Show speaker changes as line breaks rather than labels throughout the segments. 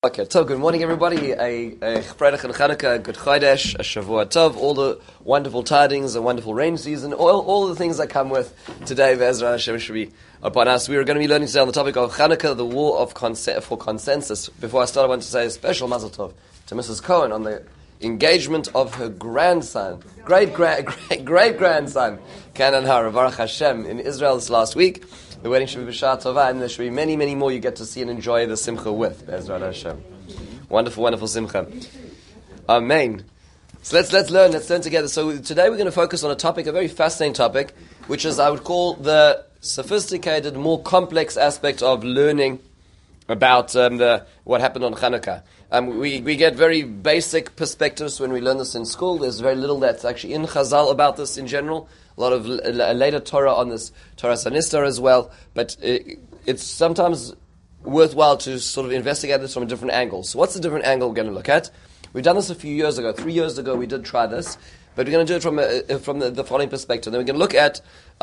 Okay, Tov, good morning everybody, a Freitag and Chanukah, a good Chodesh, a Shavua Tov, all the wonderful tidings, a wonderful rain season, all the things that come with today, Be'ezra Hashem should be upon us. We are going to be learning today on the topic of Chanukah, the war of for consensus. Before I start, I want to say a special Mazel Tov to Mrs. Cohen on the engagement of her grandson, great-grandson, Kanan Hara, Baruch Hashem, in Israel this last week. The wedding should be b'shah tova, and there should be many, many more you get to see and enjoy the simcha with. Be'ezrat Hashem. Wonderful, wonderful simcha. Amen. So let's learn together. So today we're going to focus on a topic, a very fascinating topic, which is, I would call, the sophisticated, more complex aspect of learning about what happened on Chanukah. We get very basic perspectives when we learn this in school. There's very little that's actually in Chazal about this in general. A lot of later Torah on this, Torah Sanistar as well, but it's sometimes worthwhile to sort of investigate this from a different angle. So what's the different angle we're going to look at? We've done this a few years ago. 3 years ago we did try this, but we're going to do it from the following perspective. Then we're going to look at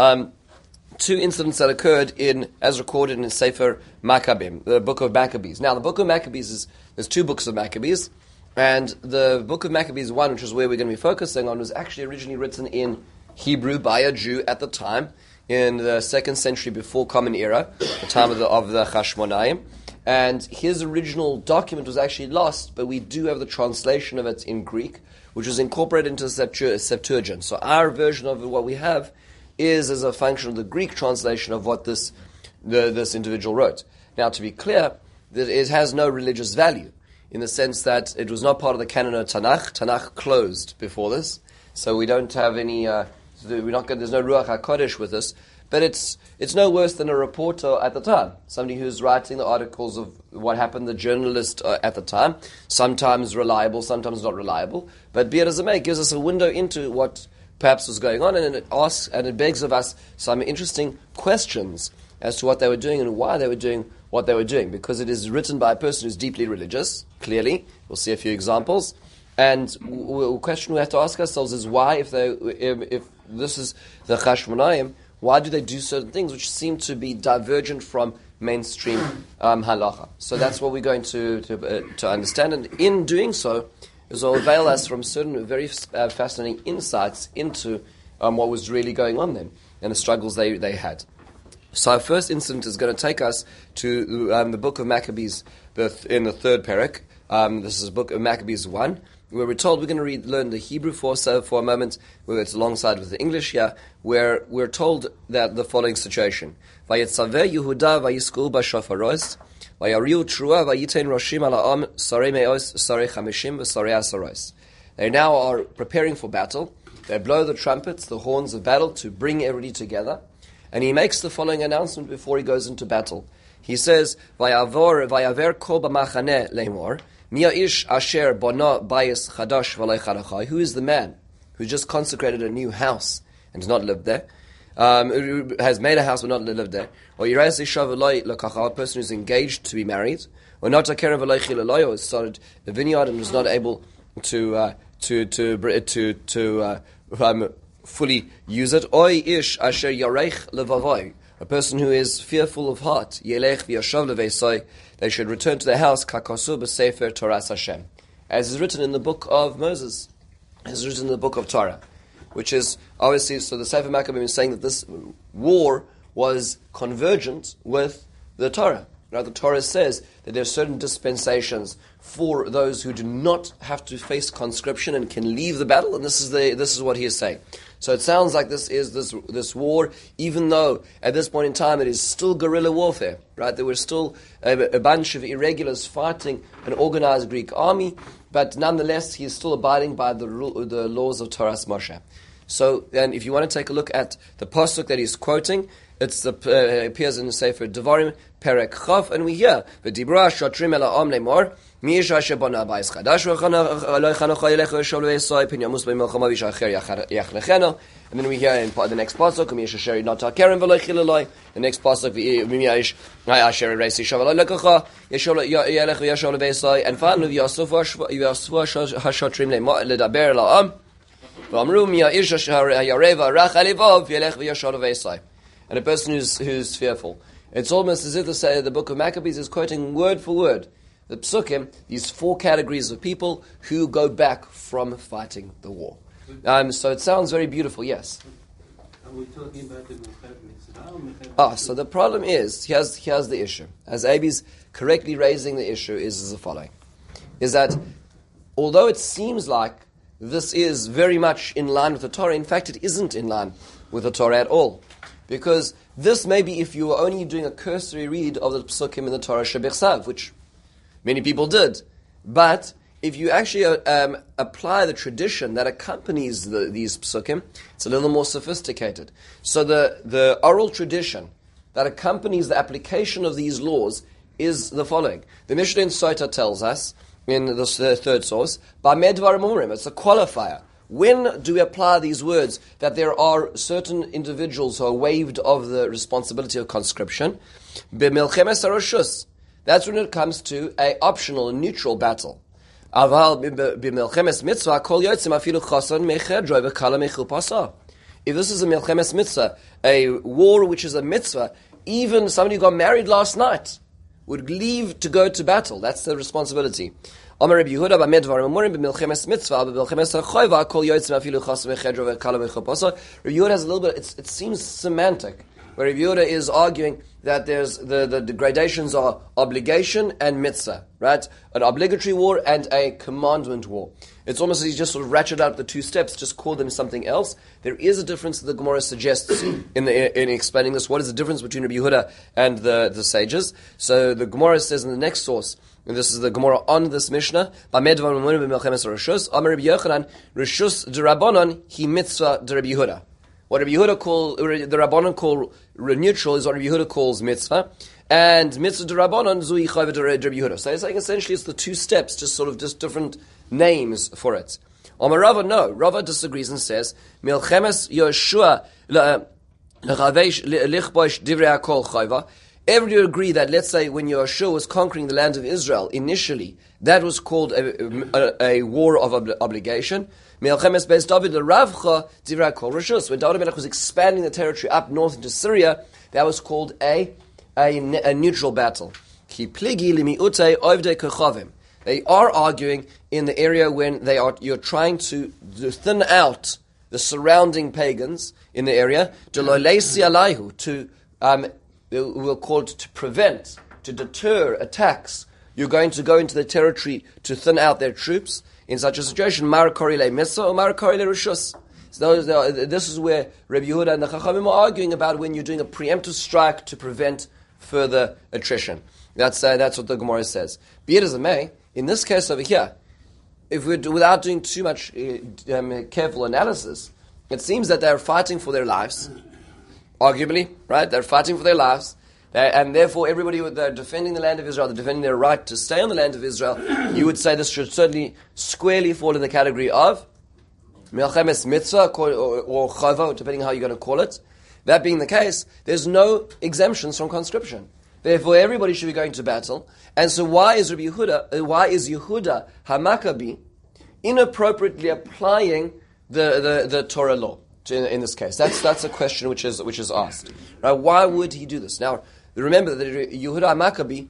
two incidents that occurred as recorded in Sefer Maccabim, the book of Maccabees. Now the book of Maccabees there's two books of Maccabees, and the book of Maccabees 1, which is where we're going to be focusing on, was actually originally written in Hebrew by a Jew at the time, in the 2nd century before Common Era, the time of the Chashmonaim. And his original document was actually lost, but we do have the translation of it in Greek, which was incorporated into the Septuagint. So our version of what we have is as a function of the Greek translation of what this individual wrote. Now, to be clear, that it has no religious value, in the sense that it was not part of the canon of Tanakh. Tanakh closed before this, so we don't have any... there's no Ruach HaKodesh with us, but it's no worse than a reporter at the time, somebody who's writing the articles of what happened, the journalist at the time, sometimes reliable, sometimes not reliable, but be it as it may, it gives us a window into what perhaps was going on, and it begs of us some interesting questions as to what they were doing and why they were doing what they were doing, because it is written by a person who's deeply religious, clearly. We'll see a few examples. And the question we have to ask ourselves is why, if this is the Chashmonaim, why do they do certain things which seem to be divergent from mainstream halacha? So that's what we're going to understand. And in doing so, it will avail us from certain very fascinating insights into what was really going on then and the struggles they had. So our first incident is going to take us to the book of Maccabees in the third parak. This is the book of Maccabees 1. Where we're told, we're going to learn the Hebrew for a moment, where it's alongside with the English here, where we're told that the following situation. Vayetzaveh Yehuda vayisku b'shofaros, vayariu trua vayitein roshim ala'am sarei me'os, sarei chamishim, v'sarei asaros. They now are preparing for battle. They blow the trumpets, the horns of battle, to bring everybody together. And he makes the following announcement before he goes into battle. He says, Vayaver kol b'machaneh le'mor, Mia ish asher bona bayis chadash v'lei charachai. Who is the man who just consecrated a new house and does not live there? Who has made a house but not lived there? Or yiras isha v'lei lekacha, a person who's engaged to be married. Or not a keren v'lei chilaloi, or started a vineyard and was not able to fully use it. Oy ish asher yarech levavoi, a person who is fearful of heart. Yelech v'yashav leveisai. They should return to their house, Kakasu b'Sefer Torah Hashem, as is written in the book of Moses, as is written in the book of Torah, which is obviously, so the Sefer Maccabim is saying that this war was convergent with the Torah. Now the Torah says that there are certain dispensations for those who do not have to face conscription and can leave the battle, and this is what he is saying. So it sounds like this war, even though at this point in time it is still guerrilla warfare, right? There were still a bunch of irregulars fighting an organized Greek army, but nonetheless he is still abiding by the laws of Torah Moshe. So, and if you want to take a look at the pasuk that he's quoting, it appears in the Sefer Devarim, Perek Chav, and we hear V'dibra shotrim el ha'am lemor mi'ish asher bona bayis chadash v'lo chanocha yelech v'yishov le'esai pin yamus b'milchama v'ish acher yachlecheno. And then we hear in the next pasuk mi'ish asher not ha'keren v'lo chilaloi. The next pasuk mi'ish asher reisi shav v'lo lekacha yelech v'yishov le'esai. And finally v'yasufu ha'shotrim ledaber el ha'am v'amru mi'ish asher yareva rach alivov yelech v'yishov le'esai. And a person who's fearful. It's almost as if the book of Maccabees is quoting word for word the psukim, these 4 categories of people who go back from fighting the war. So it sounds very beautiful, yes?
Are we talking about the Mitzvah?
So the problem is, here's the issue. As Abi's correctly raising the issue is the following. Is that, although it seems like this is very much in line with the Torah, in fact it isn't in line with the Torah at all. Because this may be if you were only doing a cursory read of the psukim in the Torah Shebichsav, which many people did. But if you actually apply the tradition that accompanies these psukim, it's a little more sophisticated. So the oral tradition that accompanies the application of these laws is the following. The Mishnah in Sota tells us, in the third source, Bameh Dvarim Omerim, it's a qualifier. When do we apply these words that there are certain individuals who are waived of the responsibility of conscription? B'milchemes haroshus. That's when it comes to a optional, neutral battle. Aval b'milchemes mitzvah kol yotzim afilu chasan mechedroi v'kala mechupasa. If this is a milchemes mitzvah, a war which is a mitzvah, even somebody who got married last night would leave to go to battle. That's the responsibility. Rabbi Yehuda has a little bit, it seems semantic, where Rabbi Yehuda is arguing that there's the gradations are obligation and mitzvah, right? An obligatory war and a commandment war. It's almost as he just sort of ratcheted out the 2 steps, just call them something else. There is a difference that the Gemara suggests in explaining this. What is the difference between Rabbi Yehuda and the sages? So the Gemara says in the next source, and this is the Gemara on this Mishnah, Amar Rabbi Yochanan, Rishus d'Rabbanan, he mitzvah d'Rabbi Yehuda. What Rabbi Yehuda the Rabbanan call neutral is what Rabbi Yehuda calls mitzvah, and mitzvah d'Rabbanan zui chayva d'Rabbi Yehuda. So it's like essentially it's the 2 steps, just different names for it. Amar Rava, no. Rava disagrees and says, Milchemes Yoshua l'chavesh lichbosh divrei hakol chayva. Everybody would agree that, let's say, when Yoshua was conquering the land of Israel initially, that was called a war of obligation. Milchemes Beis David l'Ravcha divrei hakol reshus. When David Melech was expanding the territory up north into Syria, that was called a neutral battle. Ki pligi limiutei ovdei kechavim. They are arguing in the area when you're trying to thin out the surrounding pagans in the area, we'll call it to prevent, to deter attacks. You're going to go into the territory to thin out their troops. In such a situation, Marakori le Mesa or Marakori le Rishus. So this is where Rabbi Yehuda and the Chachamim are arguing about when you're doing a preemptive strike to prevent further attrition. That's what the Gemara says. Be it as it may, in this case over here, if without doing too much careful analysis, it seems that they're fighting for their lives, arguably, right? They're fighting for their lives, and therefore everybody, they're defending the land of Israel, they're defending their right to stay on the land of Israel. You would say this should certainly squarely fall in the category of Milchemes Mitzvah or Chava, depending how you're going to call it. That being the case, there's no exemptions from conscription. Therefore, everybody should be going to battle. And so why is Yehuda HaMaccabi inappropriately applying the Torah law in this case? That's a question which is asked. Right? Why would he do this? Now, remember that Yehuda HaMaccabi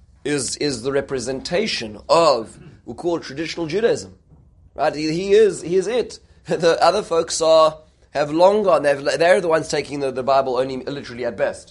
is the representation of, we call it traditional Judaism. Right? He is it. The other folks have long gone. They're the ones taking the Bible only literally at best.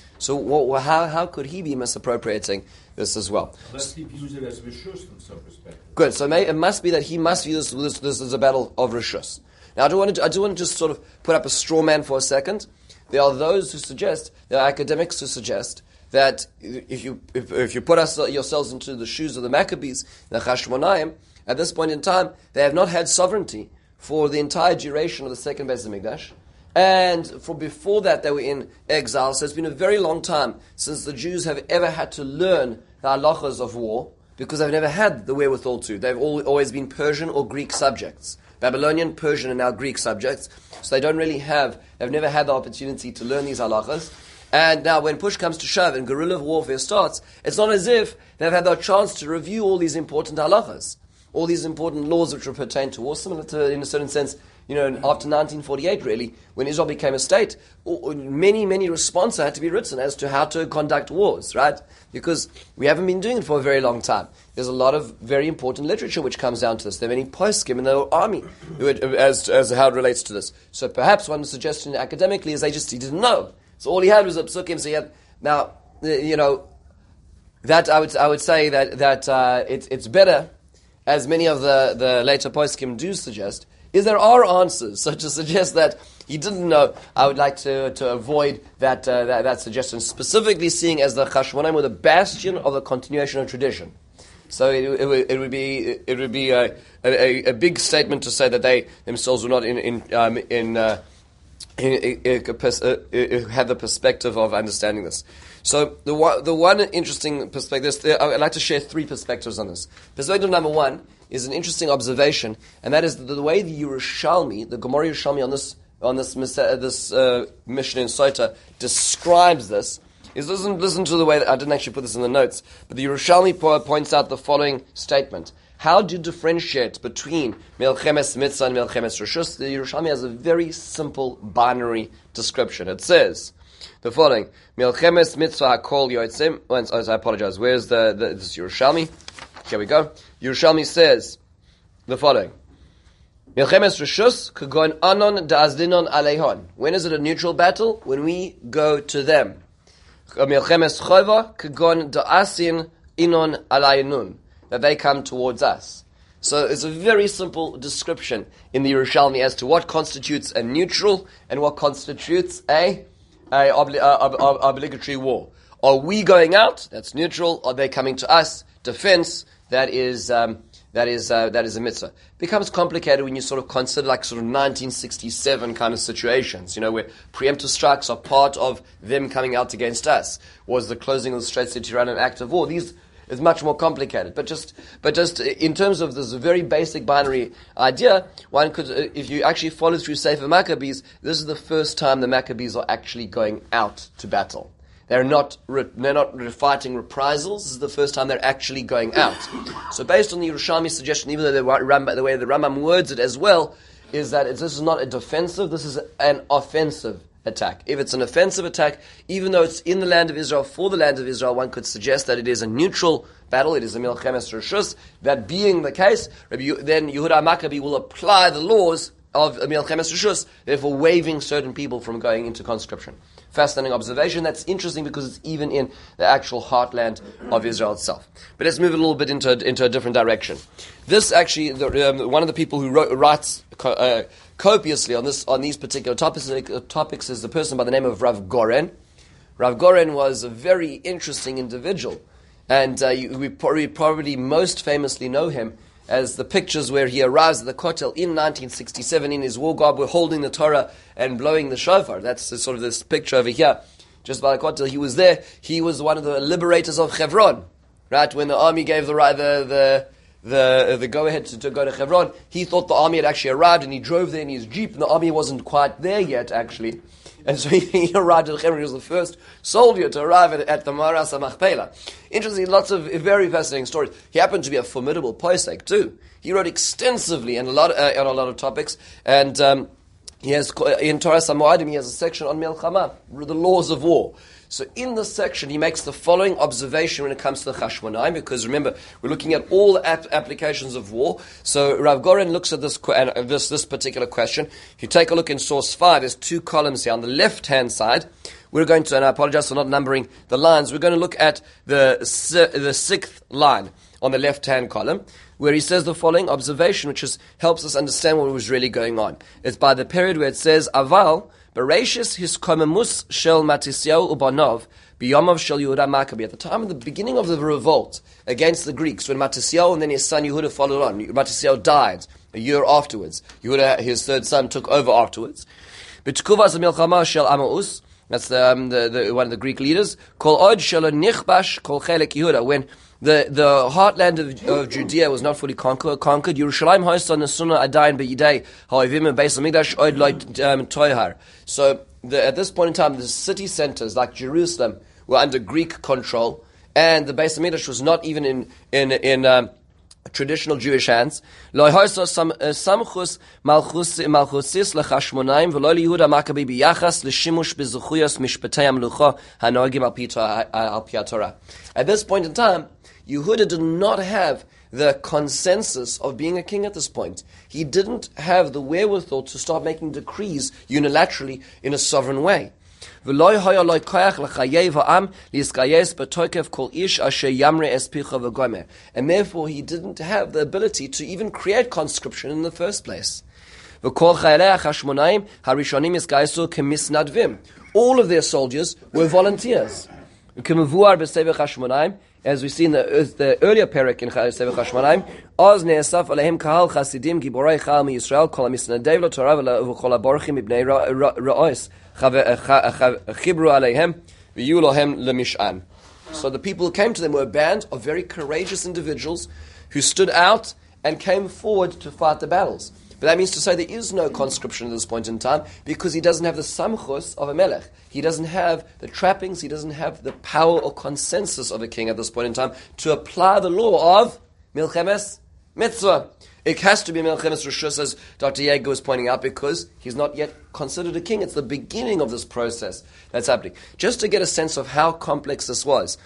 So how could he be misappropriating this as well?
Unless he views it as rishus from some perspective.
Good. So it must be that he must view this as a battle of rishus. Now I do want to just sort of put up a straw man for a second. There are those who suggest, there are academics who suggest that if you put yourselves into the shoes of the Maccabees, the Chashmonaim, at this point in time, they have not had sovereignty for the entire duration of the second Beis Hamikdash. And before that, they were in exile. So it's been a very long time since the Jews have ever had to learn the halachas of war, because they've never had the wherewithal to. They've always been Persian or Greek subjects. Babylonian, Persian, and now Greek subjects. So they've never had the opportunity to learn these halachas. And now when push comes to shove and guerrilla warfare starts, it's not as if they've had the chance to review all these important halachas. all these important laws which were pertain to war, similar to, in a certain sense, after 1948, really, when Israel became a state, many responses had to be written as to how to conduct wars, right? Because we haven't been doing it for a very long time. There's a lot of very important literature which comes down to this. There are many poskim in the army as how it relates to this. So perhaps one suggestion academically is he didn't know. So all he had was a psukim. So he had, now, that I would say that it's better, as many of the later poskim do suggest, is there are answers. So to suggest that he didn't know, I would like to avoid that suggestion, specifically seeing as the Chashmonaim were the bastion of the continuation of tradition. So it would be a big statement to say that they themselves were not had the perspective of understanding this. So the one interesting perspective, I'd like to share three perspectives on this. Perspective number one is an interesting observation, and that is the way the Yerushalmi, the Gemara Yerushalmi on this Mishnah in Sota describes this. Is listen to the way that I didn't actually put this in the notes, but the Yerushalmi points out the following statement. How do you differentiate between Melchemes Mitzvah and Melchemes Reshus? The Yerushalmi has a very simple binary description. It says the following: Melchemes Mitzvah Hakol Yotzim. I apologize. Where's this Yerushalmi? Here we go. Yerushalmi says the following: Melchemes Reshus Kagon Anon Da'azdinon Aleihon. When is it a neutral battle? When we go to them. Melchemes Chova Kagon Da'asin Inon Alayinun. That they come towards us. So it's a very simple description in the Yerushalmi as to what constitutes a neutral and what constitutes a obligatory war. Are we going out? That's neutral. Are they coming to us? Defense. That is a mitzvah. Becomes complicated when you sort of consider like sort of 1967 kind of situations, where preemptive strikes are part of them coming out against us. Was the closing of the Straits of Tiran an act of war? These is much more complicated. But just in terms of this very basic binary idea, one could, if you actually follow through Sefer Maccabees, this is the first time the Maccabees are actually going out to battle. They're not fighting reprisals. This is the first time they're actually going out. So based on the Yerushalmi suggestion, even though the way the Rambam words it as well, is that this is not a defensive, this is an offensive attack. If it's an offensive attack, even though it's in the land of Israel, for the land of Israel, one could suggest that it is a neutral battle, it is a Melchemes Reshus. That being the case, then Yehuda Maccabi will apply the laws of Melchemes Reshus, therefore waiving certain people from going into conscription. Fascinating observation. That's interesting because it's even in the actual heartland of Israel itself. But let's move a little bit into a different direction. This actually, one of the people who writes copiously on these particular topics is the person by the name of Rav Goren. Rav Goren was a very interesting individual, and we probably most famously know him as the pictures where he arrives at the Kotel in 1967 in his war garb, holding the Torah and blowing the shofar. That's sort of this picture over here, just by the Kotel. He was there. He was one of the liberators of Hebron, right? When the army gave the go-ahead to go to Hebron, he thought the army had actually arrived, and he drove there in his jeep, and the army wasn't quite there yet, actually. And so he arrived at Hebron. He was the first soldier to arrive at the Maras HaMachpelah. Interesting, lots of very fascinating stories. He happened to be a formidable posek too. He wrote extensively on a lot of topics, and he has in Torah Samoadim he has a section on Melchama, the laws of war. So in this section, he makes the following observation when it comes to the Chashmonaim, because remember, we're looking at all the applications of war. So Rav Goren looks at this particular question. If you take a look in source 5, there's two columns here. On the left-hand side, we're going to, and I apologize for not numbering the lines, we're going to look at the sixth line on the left-hand column, where he says the following observation, which helps us understand what was really going on. It's by the period where it says, Aval, Bereshis hiskomemus shel Matisyahu ubanov biyamav shel Yehuda Maccabi. At the time of the beginning of the revolt against the Greeks, when Matisyahu and then his son Yehuda followed on, Matisyahu died a year afterwards. Yehuda, his third son, took over afterwards. B'tkuvas milchama shel Amaus, that's the one of the Greek leaders. Kol od shel nichbash kol chelek Yehuda. When the heartland of Judea was not fully conquered. Yerushalayim hosts on the Sunnah Adayin B'Yidei Ha'ivim and Beis Hamikdash Oid Loit Toihar. So at this point in time, the city centers like Jerusalem were under Greek control, and the Beis Hamikdash was not even in traditional Jewish hands. Lo samchus malchusis lechashmonaim v'lo liYehuda Maccabi biyachas l'shimush bezuchuyos mishpatei hamlucha hanogim al pi Torah. At this point in time, Yehuda did not have the consensus of being a king at this point. He didn't have the wherewithal to start making decrees unilaterally in a sovereign way. And therefore he didn't have the ability to even create conscription in the first place. All of their soldiers were volunteers. As we see in the earlier parak in Sefer Chashmonaim, Oz ne'asaf alehem kahal chasidim giborei chal miYisrael kol hamisnadev lo Torah v'chol haborchim mibnei ra'os chibru aleihem v'yu lohem lemishan. So the people who came to them were a band of very courageous individuals who stood out and came forward to fight the battles. But that means to say there is no conscription at this point in time because he doesn't have the samchus of a melech. He doesn't have the trappings, he doesn't have the power or consensus of a king at this point in time to apply the law of milchemes mitzvah. It has to be milchemes reshus, as Dr. Yeager was pointing out, because he's not yet considered a king. It's the beginning of this process that's happening. Just to get a sense of how complex this was.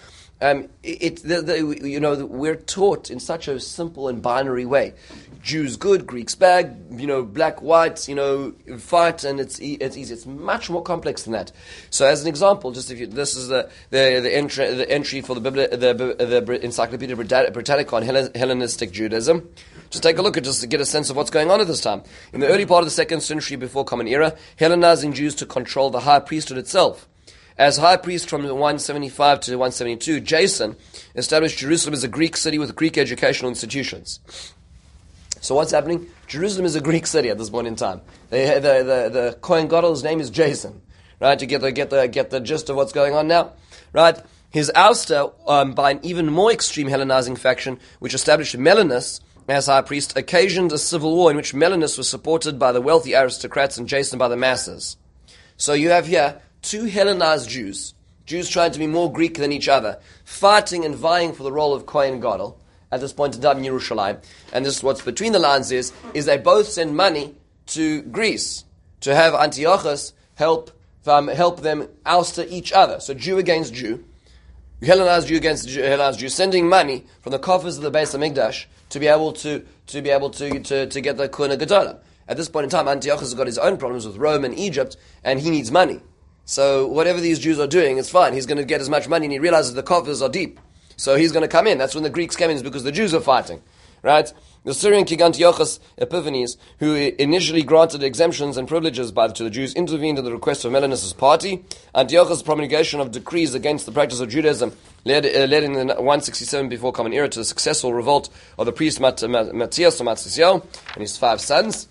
We're taught in such a simple and binary way. Jews good, Greeks bad, black, white, fight, and it's easy. It's much more complex than that. So, as an example, this is the entry for the Encyclopedia Britannica on Hellenistic Judaism. Just take a look at just to get a sense of what's going on at this time. In the early part of the 2nd century before Common Era, Hellenizing Jews to control the high priesthood itself. As high priest from 175 to 172, Jason established Jerusalem as a Greek city with Greek educational institutions. So what's happening? Jerusalem is a Greek city at this point in time. The Kohen Gadol's name is Jason, right? To get the gist of what's going on now, right? His ouster by an even more extreme Hellenizing faction, which established Melanus as high priest, occasioned a civil war in which Melanus was supported by the wealthy aristocrats and Jason by the masses. So you have here two Hellenized Jews trying to be more Greek than each other, fighting and vying for the role of Kohen Gadol at this point in time in Yerushalayim. And this is what's between the lines is they both send money to Greece to have Antiochus help them ouster each other. So Jew against Jew, Hellenized Jew against Hellenized Jew, sending money from the coffers of the Beis HaMikdash to be able to get the Kohen Gadol. At this point in time, Antiochus has got his own problems with Rome and Egypt, and he needs money. So whatever these Jews are doing, it's fine. He's going to get as much money, and he realizes the coffers are deep. So he's going to come in. That's when the Greeks came in, is because the Jews are fighting. Right? The Syrian king Antiochus Epiphanes, who initially granted exemptions and privileges to the Jews, intervened in the request of Melanus' party. Antiochus' promulgation of decrees against the practice of Judaism led in 167 before Common Era to the successful revolt of the priest Matthias or Mattathiel and his 5 sons,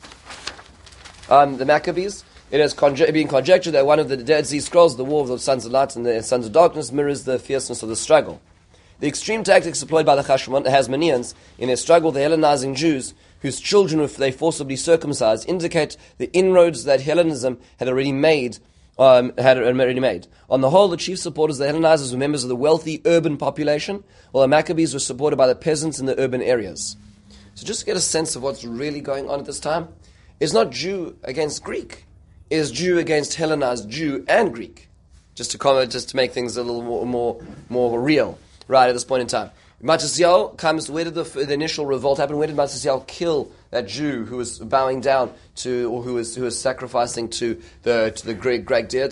the Maccabees. It has been conjectured that one of the Dead Sea Scrolls, the War of the Sons of Light and the Sons of Darkness, mirrors the fierceness of the struggle. The extreme tactics employed by the Hasmoneans in their struggle with the Hellenizing Jews, whose children they forcibly circumcised, indicate the inroads that Hellenism had already made. On the whole, the chief supporters of the Hellenizers were members of the wealthy urban population, while the Maccabees were supported by the peasants in the urban areas. So just to get a sense of what's really going on at this time, it's not Jew against Greek. Is Jew against Hellenized Jew and Greek, just to make things a little more real, right at this point in time. Mattathiel comes. Where did the initial revolt happen? Where did Mattathiel kill that Jew who was bowing down to, or who was sacrificing to the Greek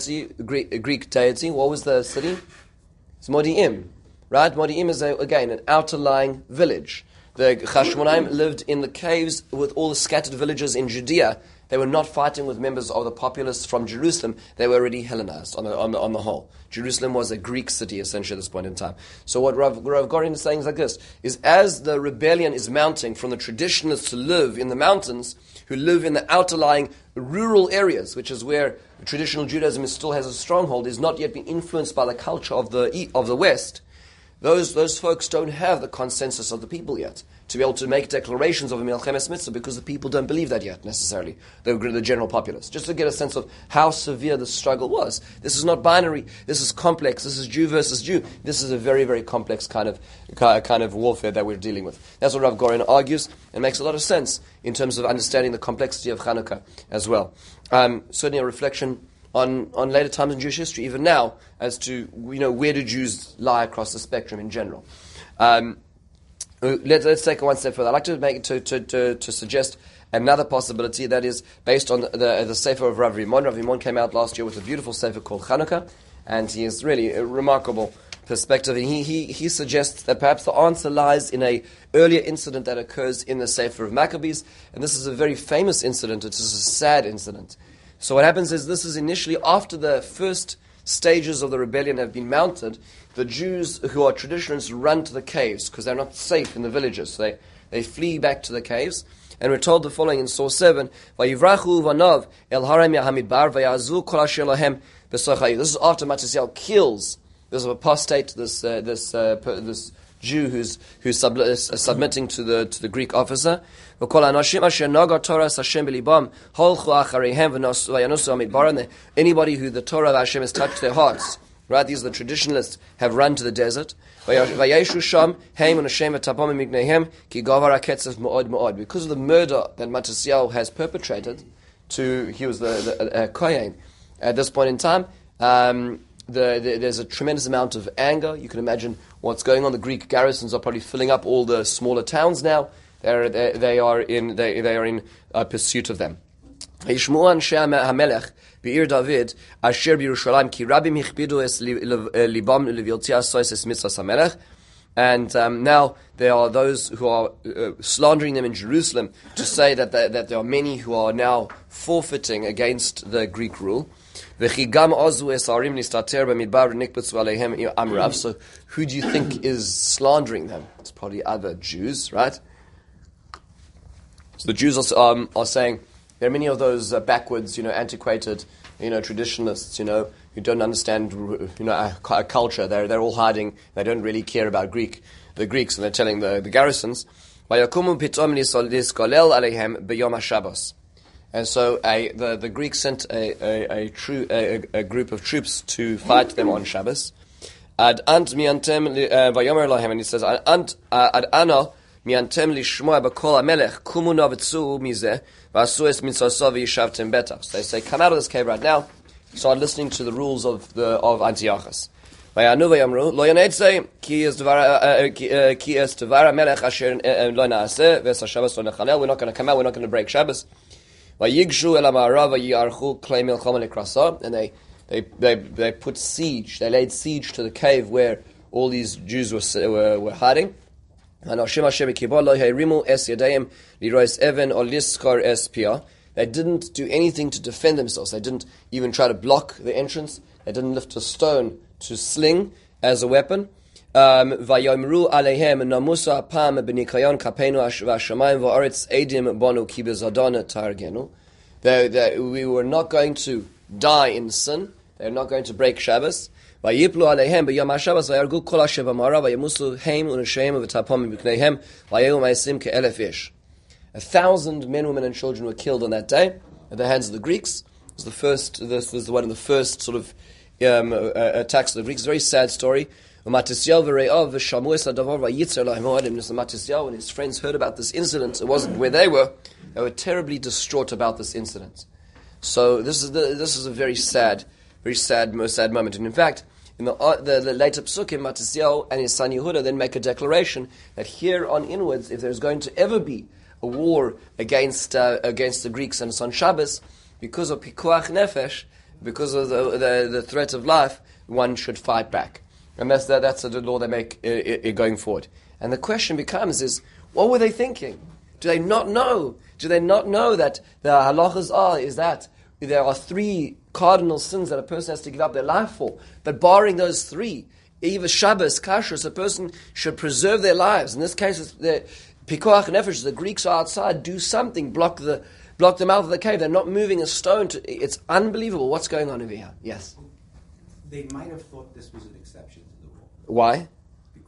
deity? What was the city? It's Modi'im, right? Modi'im is again an outer-lying village. The Chashmonaim lived in the caves with all the scattered villages in Judea. They were not fighting with members of the populace from Jerusalem. They were already Hellenized on the whole. Jerusalem was a Greek city essentially at this point in time. So what Rav Gorin is saying is like this, is as the rebellion is mounting from the traditionalists who live in the mountains, who live in the outerlying rural areas, which is where traditional Judaism still has a stronghold, is not yet being influenced by the culture of the West, those folks don't have the consensus of the people yet to be able to make declarations of a Milchemes Mitzvah, because the people don't believe that yet necessarily, the general populace. Just to get a sense of how severe the struggle was. This is not binary. This is complex. This is Jew versus Jew. This is a very, very complex kind of warfare that we're dealing with. That's what Rav Goren argues, and makes a lot of sense in terms of understanding the complexity of Hanukkah as well. Certainly a reflection on later times in Jewish history, even now, as to where do Jews lie across the spectrum in general. Let's take it one step further. I'd like to make to suggest another possibility that is based on the Sefer of Rav Rimon. Rav Rimon came out last year with a beautiful Sefer called Chanukah, and he is really a remarkable perspective. And he suggests that perhaps the answer lies in a earlier incident that occurs in the Sefer of Maccabees, and this is a very famous incident. It is a sad incident. So what happens is, this is initially after the first stages of the rebellion have been mounted. The Jews who are traditionalists run to the caves because they're not safe in the villages. So they flee back to the caves. And we're told the following in Source 7, Vayivrachu vanav el harem yahamidbar vayazu kol asher lahem b'sochayu. This is after Matisyahu kills this apostate, this Jew who's submitting to the Greek officer. Anybody who the Torah of Hashem has touched their hearts, right? These are the traditionalists, have run to the desert. Because of the murder that Matisyahu has perpetrated he was the Kohen. At this point in time, there's a tremendous amount of anger. You can imagine what's going on. The Greek garrisons are probably filling up all the smaller towns now. They are in pursuit of them. Yishmu anshe hamelech be'ir David asher b'Yerushalayim ki rabim hichbidu es libam leviltia sois es mitzvahs hamelech. And now there are those who are slandering them in Jerusalem to say that there are many who are now forfeiting against the Greek rule. So who do you think is slandering them? It's probably other Jews, right? So the Jews are saying there are many of those backwards, antiquated, traditionalists, who don't understand, a culture. They're all hiding. They don't really care about the Greeks, and they're telling the garrisons. And so the Greeks sent a group of troops to fight them on Shabbos. And he says, ad ana miantem lishmoa b'kol hamelech kumu na v'tzuu mizeh v'asu es mitzvosav v'yishavtem betach. So they say, come out of this cave right now. Start listening to the rules of Antiochus. Vayanu vayamru lo yanetze ki es devar hamelech asher lo naaseh v'es haShabbos lo nechalel. We're not going to come out. We're not going to break Shabbos. Vayigshu el ha'ma'arav v'yarchu klei milchama lekrasa. And they put siege. They laid siege to the cave where all these Jews were hiding. They didn't do anything to defend themselves. They didn't even try to block the entrance. They didn't lift a stone to sling as a weapon. We were not going to die in sin. They're not going to break Shabbos. 1,000 men, women, and children were killed on that day at the hands of the Greeks. This was one of the first sort of attacks of the Greeks. It's a very sad story. Matisyahu and his friends heard about this incident. It wasn't where they were terribly distraught about this incident. So this is a very sad moment. And in fact, in the later psukim, Matisyahu and his son Yehuda then make a declaration that here on inwards, if there's going to ever be a war against the Greeks and on Shabbos, because of pikuach nefesh, because of the threat of life, one should fight back. And that's the law they make going forward. And the question becomes what were they thinking? Do they not know? Do they not know that the halachas is that there are 3 cardinal sins that a person has to give up their life for? But barring those 3, either Shabbos, Kashrus, a person should preserve their lives. In this case, it's the Pikuach Nefesh, the Greeks are outside, do something, block the mouth of the cave. They're not moving a stone. It's unbelievable what's going on over here. Yes?
They might have thought this was an exception to the rule.
Why?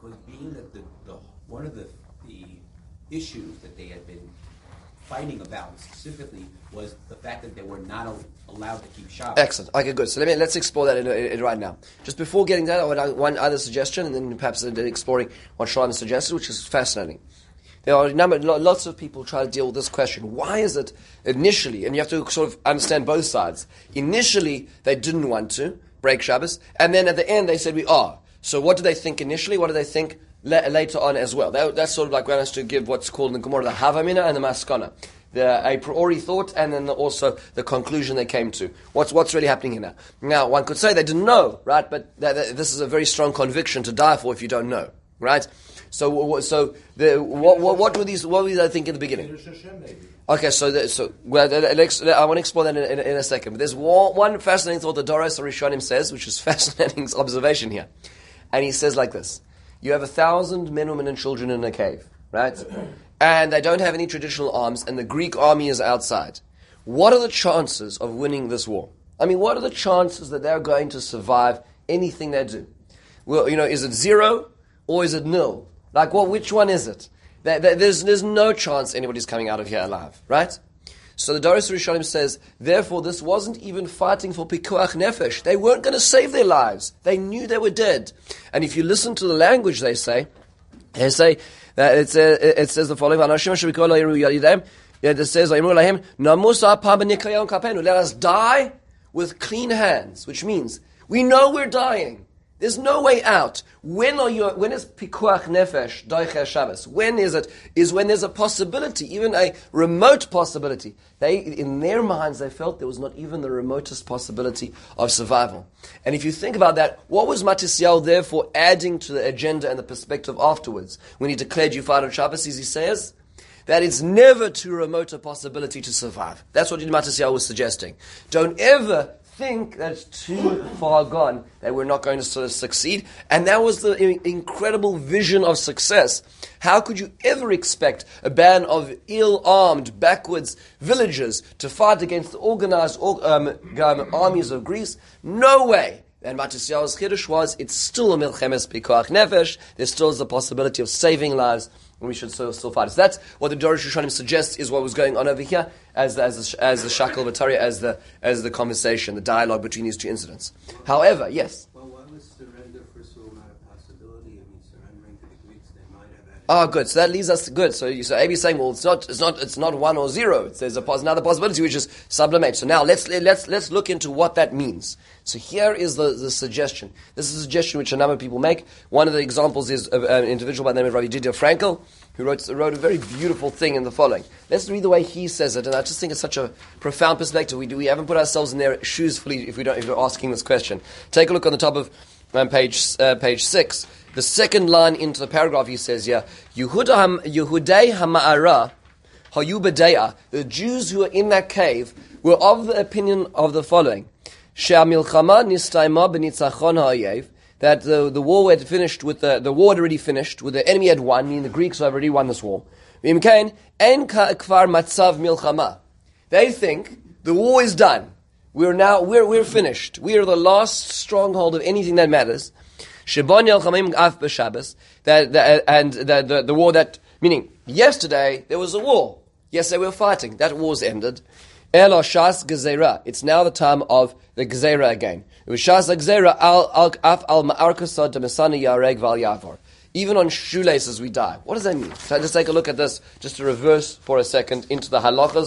because being that the one of the issues that they had been fighting about specifically was the fact that they were not allowed to keep Shabbos.
Excellent. Okay, good. So let's explore that in right now. Just before getting that, I want one other suggestion, and then perhaps exploring what Shlomo suggested, which is fascinating. There are lots of people try to deal with this question. Why is it initially, and you have to sort of understand both sides, initially they didn't want to break Shabbos, and then at the end they said we are. So what do they think initially? What do they think later on as well? That's sort of like when I has to give what's called in the Gemara the Havamina and the Maskana. The a priori thought and then also the conclusion they came to. What's really happening here now? Now, one could say they didn't know, right? But this is a very strong conviction to die for if you don't know, right? So what were these? What were these? I think in the beginning. Okay, I want to explore that in a second. But there's one fascinating thought that Doros Rishonim says, which is fascinating observation here, and he says like this: you have 1,000 men, women, and children in a cave, right? And they don't have any traditional arms, and the Greek army is outside. What are the chances of winning this war? I mean, what are the chances that they're going to survive anything they do? Well, is it 0 or is it 0? Like, which one is it? There's no chance anybody's coming out of here alive, right? So the Doros Rishonim says, therefore, this wasn't even fighting for pikuach nefesh. They weren't going to save their lives. They knew they were dead. And if you listen to the language they say that it says the following: it says, let us die with clean hands, which means we know we're dying. There's no way out. When is pikuach nefesh doicher Shabbos? When is it? Is when there's a possibility, even a remote possibility. In their minds, they felt there was not even the remotest possibility of survival. And if you think about that, what was Matisyahu therefore adding to the agenda and the perspective afterwards when he declared you fight on Shabbos? He says that it's never too remote a possibility to survive. That's what Matisyahu was suggesting. Don't ever think that it's too far gone, that we're not going to sort of succeed. And that was the incredible vision of success. How could you ever expect a band of ill-armed, backwards villagers to fight against the organized armies of Greece? No way. And Matisyahu's chiddush was, it's still a milchemes pikuach nefesh. There still is the possibility of saving lives, and we should still fight. So that's what the Doros Rishonim suggests is what was going on over here as the Shakel V'Tarya, as the conversation, the dialogue between these two incidents. However, yes.
Well, why was surrender first of all not a possibility? I mean, surrendering to the Greeks, they might have had.
Oh, good. So that leads us to good. So Abi's saying, well, it's not 1 or 0. There's another possibility which is sublimate. So now let's look into what that means. So here is the suggestion. This is a suggestion which a number of people make. One of the examples is an individual by the name of Rabbi Didier Frankel, who wrote a very beautiful thing in the following. Let's read the way he says it, and I just think it's such a profound perspective. We haven't put ourselves in their shoes fully if we're asking this question. Take a look on the top of page 6. The second line into the paragraph, he says, Yehudei Hama'ara Hayubadeya, the Jews who were in that cave were of the opinion of the following: She'amilchama nistaima b'nitzachon ha'ayev, that the war had finished with the war had already finished, with the enemy had won, meaning the Greeks had already won this war. V'imkein en kvar matzav milchama. They think the war is done. We're finished. We are the last stronghold of anything that matters. Shebon yelchamim af b'Shabbos, the war that, meaning yesterday there was a war. Yesterday we were fighting. That war's ended. Elo shas gezerah. It's now the time of the gezerah again. Shas gezerah al ma'arkasad demesana yareg val yavor. Even on shoelaces we die. What does that mean? So let's take a look at this, just to reverse for a second into the halachas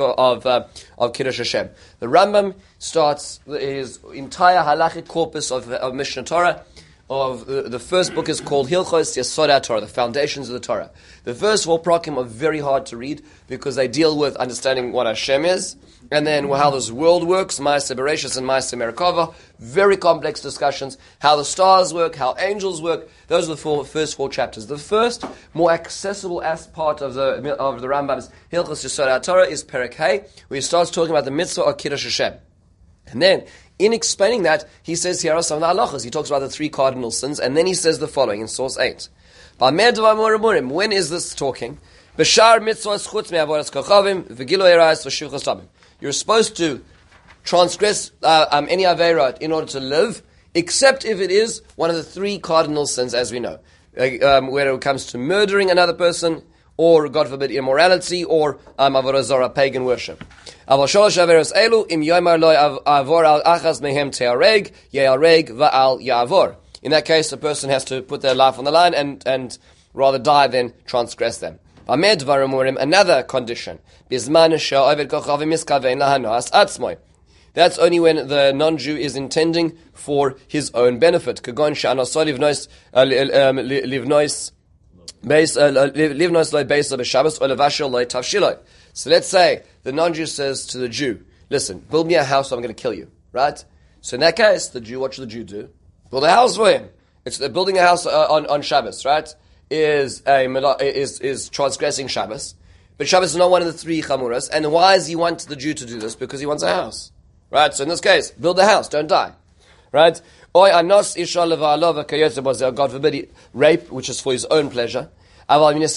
of Kiddush Hashem. The Rambam starts his entire halachic corpus of Mishnah Torah. The first book is called Hilchos Yesod Torah, the foundations of the Torah. The first four prakim are very hard to read because they deal with understanding what Hashem is, and then how this world works, Ma'aseh Bereshis and Ma'aseh Merkava, very complex discussions, how the stars work, how angels work. Those are the first four chapters. The first, more accessible part of the Rambam's Hilchos Yesod Torah is Perek Hey, where he starts talking about the mitzvah of Kiddush Hashem. And then, in explaining that, he says, here are some of the halachas. He talks about the 3 cardinal sins, and then he says the following in source 8. When is this talking? You're supposed to transgress any aveira in order to live, except if it is one of the 3 cardinal sins, as we know. whether it comes to murdering another person, or, God forbid, immorality, or avodah zarah, pagan worship. Aval shalosh averos elu, im yomar lo avor al achas mehem te'areg, ye'areg va'al ya'avor. In that case, a person has to put their life on the line and rather die than transgress them. Another condition. That's only when the non-Jew is intending for his own benefit. So let's say the non-Jew says to the Jew, listen, build me a house or I'm going to kill you. Right? So in that case, the Jew, what should the Jew do? Build a house for him. It's building a house on Shabbos, right? Is transgressing Shabbos. But Shabbos is not one of the three chamuras. And why does he want the Jew to do this? Because he wants a house. Right? So in this case, build a house, don't die. Right? God forbid, rape, which is for his own pleasure. Let's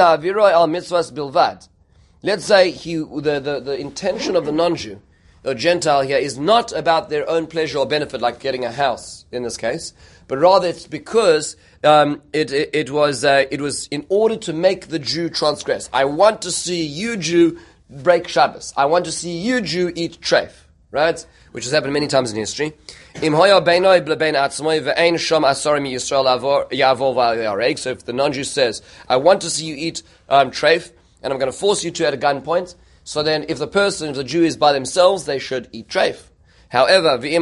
say the intention of the non-Jew, the Gentile here, is not about their own pleasure or benefit, like getting a house in this case, but rather it's because it was in order to make the Jew transgress. I want to see you, Jew, break Shabbos. I want to see you, Jew, eat treif. Right? Which has happened many times in history. So if the non-Jew says, I want to see you eat treif, and I'm going to force you to at a gunpoint, so then if the Jew is by themselves, they should eat treif. However, but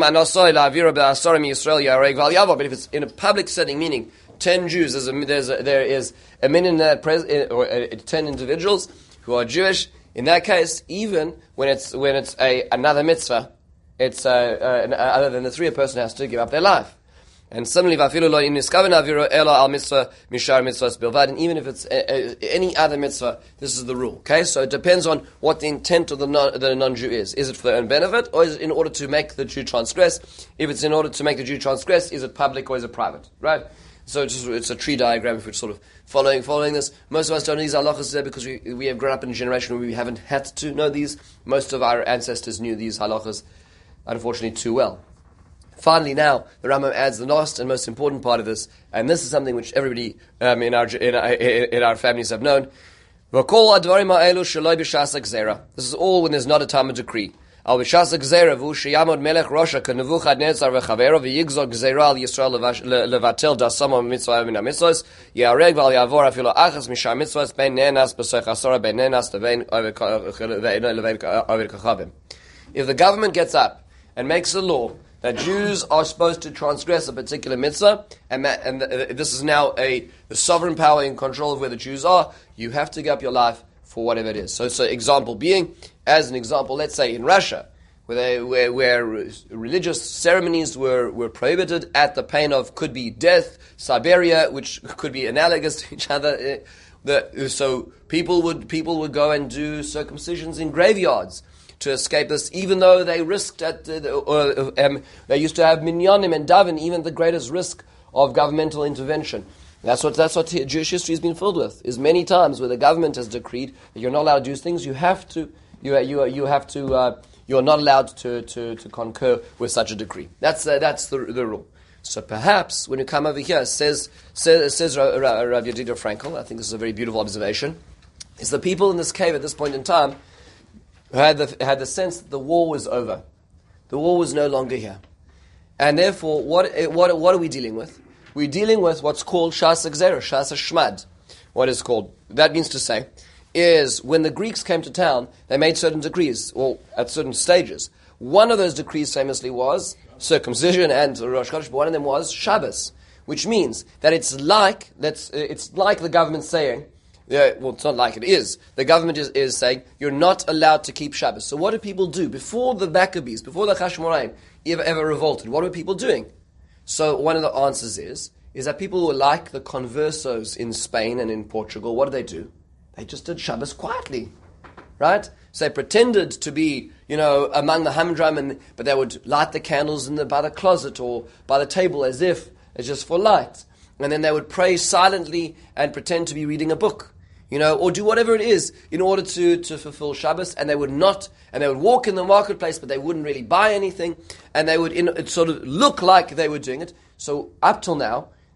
if it's in a public setting, meaning 10 Jews, there is a minyan or 10 individuals who are Jewish, in that case, even when it's another mitzvah, it's other than the three, a person has to give up their life. And similarly, and even if it's any other mitzvah, this is the rule. Okay, so it depends on what the intent of the non-Jew is. Is it for their own benefit, or is it in order to make the Jew transgress? If it's in order to make the Jew transgress, is it public or is it private? Right? So it's a tree diagram if we're sort of following this. Most of us don't know these halachas there because we have grown up in a generation where we haven't had to know these. Most of our ancestors knew these halachas, unfortunately, too well. Finally, now the Rambam adds the last and most important part of this, and this is something which everybody in our families have known. This is all when there's not a Talmud decree. If the government gets up and makes a law that Jews are supposed to transgress a particular mitzvah, and this is now the sovereign power in control of where the Jews are, you have to give up your life for whatever it is. So example being, as an example, let's say in Russia, where religious ceremonies were prohibited at the pain of, could be death, Siberia, which could be analogous to each other. So people would go and do circumcisions in graveyards to escape this, even though they risked they used to have minyanim and davin, even the greatest risk of governmental intervention. That's what Jewish history has been filled with. Is many times where the government has decreed that you're not allowed to do things, you're not allowed to concur with such a decree. That's the rule. So perhaps when you come over here, says Rav Yedida Frankel, I think this is a very beautiful observation, is the people in this cave at this point in time had the sense that the war was over. The war was no longer here. And therefore, what are we dealing with? We're dealing with what's called Shas Gzera, Shas Shmad. What is called? That means to say, is when the Greeks came to town, they made certain decrees, well, at certain stages. One of those decrees famously was circumcision and Rosh Chodesh, but one of them was Shabbos, which means that it's like the government saying, well, it's not like it is. The government is saying you're not allowed to keep Shabbos. So what do people do? Before the Maccabees, before the Hashmonaim ever revolted, what were people doing? So one of the answers is that people were like the conversos in Spain and in Portugal. What do? They just did Shabbos quietly, right? So they pretended to be, among the humdrum, but they would light the candles by the closet or by the table as if it's just for light. And then they would pray silently and pretend to be reading a book. Or do whatever it is in order to fulfill Shabbos, and they would walk in the marketplace, but they wouldn't really buy anything, and they would it sort of look like they were doing it. So up till now,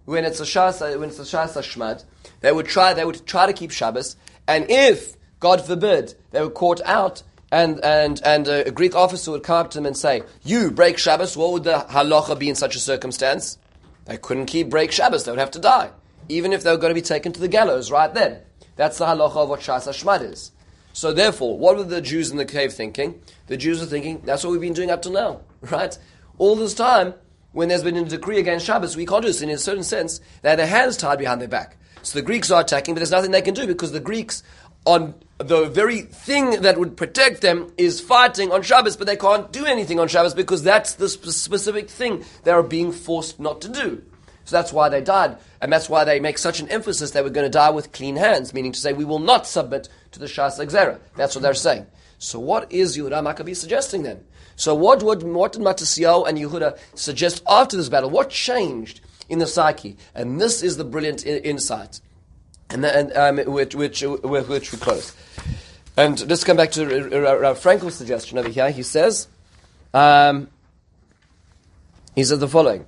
when it's a Shas Hashmad, they would try to keep Shabbos, and if, God forbid, they were caught out, and a Greek officer would come up to them and say, "You break Shabbos," what would the halacha be in such a circumstance? They couldn't break Shabbos; they would have to die, even if they were going to be taken to the gallows right then. That's the halacha of what Shas Hashmad is. So therefore, what were the Jews in the cave thinking? The Jews were thinking, that's what we've been doing up till now, right? All this time, when there's been a decree against Shabbos, we can't do this. In a certain sense, they had their hands tied behind their back. So the Greeks are attacking, but there's nothing they can do because the Greeks, on the very thing that would protect them, is fighting on Shabbos, but they can't do anything on Shabbos because that's the specific thing they are being forced not to do. So that's why they died, and that's why they make such an emphasis they were going to die with clean hands, meaning to say, we will not submit to the Shas Gzera. That's what they're saying. So what is Yehuda Maccabi suggesting then? So what did Matisyahu and Yehuda suggest after this battle? What changed in the psyche? And this is the brilliant insight, and which we close. And let's come back to Rav Frankel's suggestion over here. He says the following.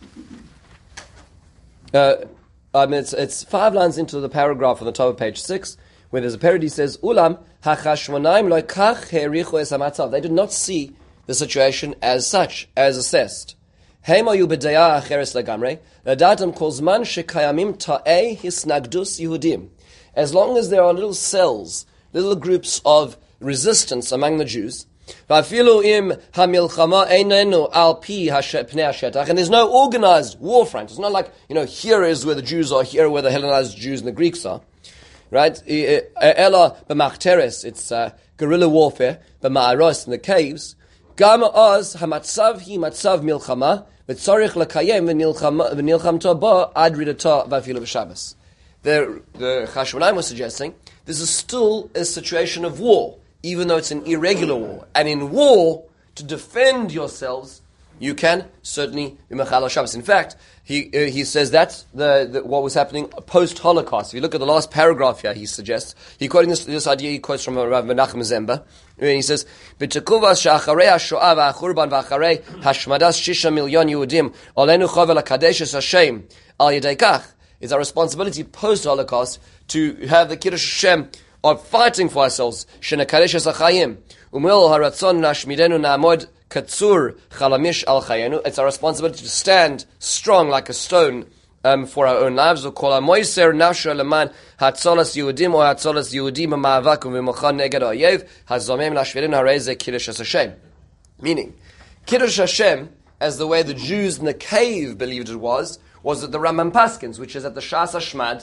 It's 5 lines into the paragraph on the top of page 6, where there's a parody says, "Ulam hachashmonaim lo kach herichu es hamatzav." They did not see the situation as such, as assessed. Heimayu b'daya acheres legamrei ladatam kol zman shekayamim ta'ei hisnagdus Yehudim. As long as there are little cells, little groups of resistance among the Jews, v'afilu im hamilchama einenu al pi pnei hashetach, and there's no organized war front. It's not like, here is where the Jews are, here where the Hellenized Jews and the Greeks are. Right? Ela b'machteres, it's guerrilla warfare, b'ma'aros, in the caves. Gam oz hamatzav hi matzav milchama, v'tzarich l'kayem v'nilchamto ba ad ridato v'afilu b'Shabbos. The Chashmonaim was suggesting this is still a situation of war, even though it's an irregular war. And in war, to defend yourselves, you can certainly be mechal Shabbos. In fact, he says that's what was happening post-Holocaust. If you look at the last paragraph here, he suggests, quoting this idea, he quotes from Rav Menachem Zemba, and he says, "B'tekuvas she'acharei ha'shoah v'achurban v'acharei hashmadas 6 million Yehudim olenu chovel hakadesh es Hashem al yedei kach." It's our responsibility post-Holocaust to have the Kiddush Hashem of fighting for ourselves. Shenakadesh es hachayim umil haratzon nashmidenu na'amod katsur chalamish al chayenu. It's our responsibility to stand strong like a stone for our own lives. Kol hamoiser nafsho leman hatzolas Yehudim or hatzolas Yehudim ma'avak u'v'mochan neged ha'oyev hazomem lashvidenu harei ze Kiddush es Hashem. Meaning, Kiddush Hashem, as the way the Jews in the cave believed it was that the Rambam Paskins, which is at the Shas Hashmad,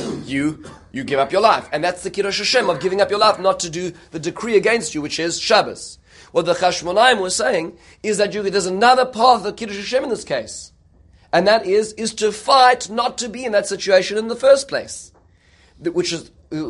you give up your life. And that's the Kiddush Hashem of giving up your life, not to do the decree against you, which is Shabbos. What the Chashmonaim was saying is that there's another path of Kiddush Hashem in this case. And that is to fight, not to be in that situation in the first place. Which is,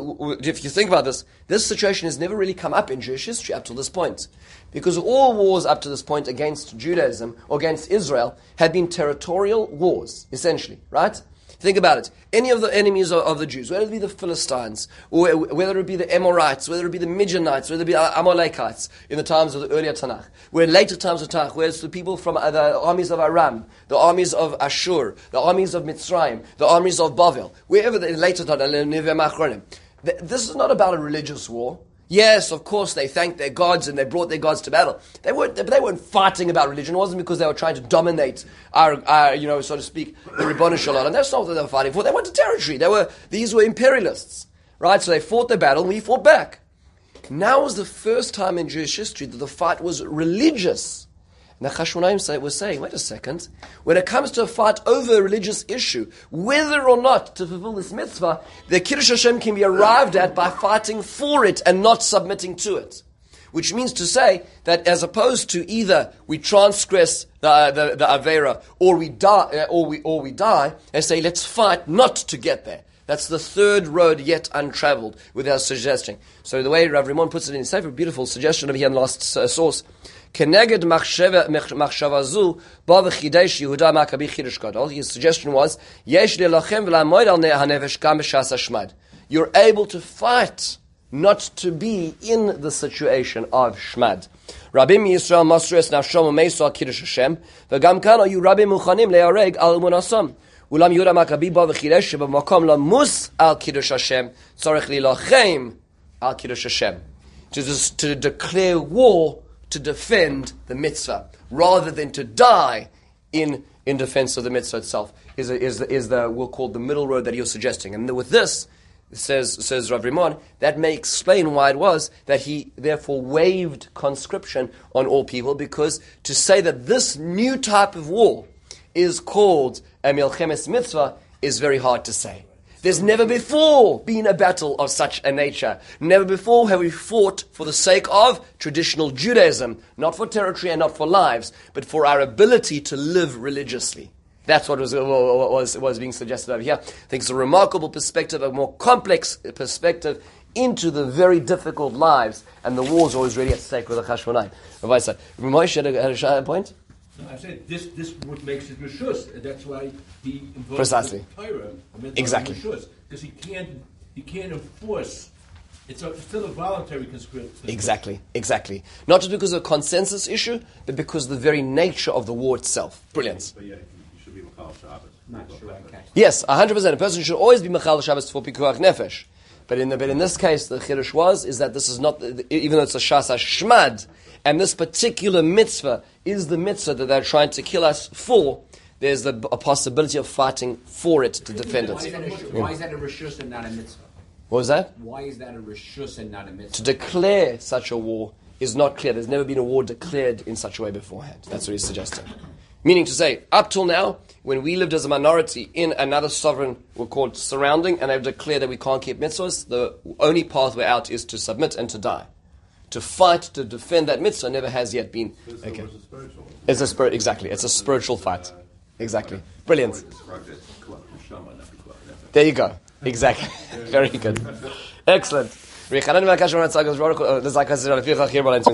if you think about this situation has never really come up in Jewish history up to this point. Because all wars up to this point against Judaism or against Israel had been territorial wars, essentially, right? Think about it. Any of the enemies of the Jews, whether it be the Philistines, or whether it be the Amorites, whether it be the Midianites, whether it be Amalekites in the times of the earlier Tanakh, where in later times of Tanakh, where it's the people from the armies of Aram, the armies of Ashur, the armies of Mitzrayim, the armies of Bavel, wherever in later Tanakh, this is not about a religious war. Yes, of course, they thanked their gods and they brought their gods to battle. They weren't fighting about religion. It wasn't because they were trying to dominate our so to speak, the Ribbon Shalom. And that's not what they were fighting for. They wanted territory. These were imperialists, right? So they fought their battle and we fought back. Now was the first time in Jewish history that the fight was religious. And the Chashmonaim was saying, wait a second, when it comes to a fight over a religious issue, whether or not to fulfill this mitzvah, the Kiddush Hashem can be arrived at by fighting for it and not submitting to it. Which means to say that as opposed to either we transgress the Avera or we die, they say let's fight not to get there. That's the third road yet untraveled without suggesting. So the way Rav Rimon puts it in his sefer, beautiful suggestion over here in the last source. Keneged machshavazu ba v'chidesh Yehuda Maccabi chidush gadol. His suggestion was yesh lelachem v'lamoid al hanevesh gam b'shas hashmad. You're able to fight, not to be in the situation of shmad. Rabim Yisrael masru es nafshom u'meisu al kiddush Hashem v'gam kan ayu rabim muchanim le'areg al emunasam Ulam Yehuda Maccabi ba v'chidesh shebamakom lamus al kiddush Hashem tzarich lilachem al kiddush Hashem. To declare war to defend the mitzvah, rather than to die in defense of the mitzvah itself, is the we'll call the middle road that you're suggesting. And with this, says Rav Rimon, that may explain why it was that he therefore waived conscription on all people, because to say that this new type of war is called a milchemes mitzvah is very hard to say. There's never before been a battle of such a nature. Never before have we fought for the sake of traditional Judaism, not for territory and not for lives, but for our ability to live religiously. That's what was being suggested over here. I think it's a remarkable perspective, a more complex perspective into the very difficult lives, and the war's always really at stake with the Chashmonai. Rabbi said, Moshe had a point?
No, I said this what makes it Rishus, and that's why he involved
Precisely.
the Torah.
Exactly.
Because he can't enforce. It's still a voluntary conscription.
Exactly. Not just because of a consensus issue, but because of the very nature of the war itself. Brilliant.
But yeah, you should be Machal Shabbos.
Not sure I catch.
Yes, 100%. A person should always be Machal Shabbos for Pikuach Nefesh. But in this case, the Chiddush is that this is not, even though it's a Shas HaShmad, and this particular mitzvah is the mitzvah that they're trying to kill us for, there's a possibility of fighting for it to defend it.
Why is that a reshus and not a mitzvah?
What was that?
Why is that a reshus and not a mitzvah?
To declare such a war is not clear. There's never been a war declared in such a way beforehand. That's what he's suggesting. Meaning to say, up till now, when we lived as a minority in another sovereign, we're called surrounding, and they've declared that we can't keep mitzvahs, the only pathway out is to submit and to die. To fight, to defend that mitzvah never has yet been. Okay. It's a spirit, exactly. It's a spiritual fight. Exactly. Brilliant. There you go. Exactly. Very good. Excellent.